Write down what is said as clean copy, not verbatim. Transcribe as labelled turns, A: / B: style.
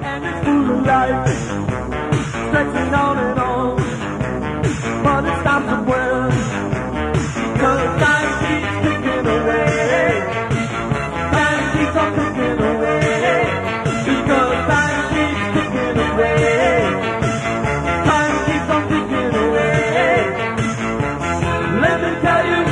A: and it's full of life, stretching on and on, but it stops somewhere, because time keeps ticking away, time keeps on ticking away, because time keeps ticking away, time keeps on ticking away. Let me tell you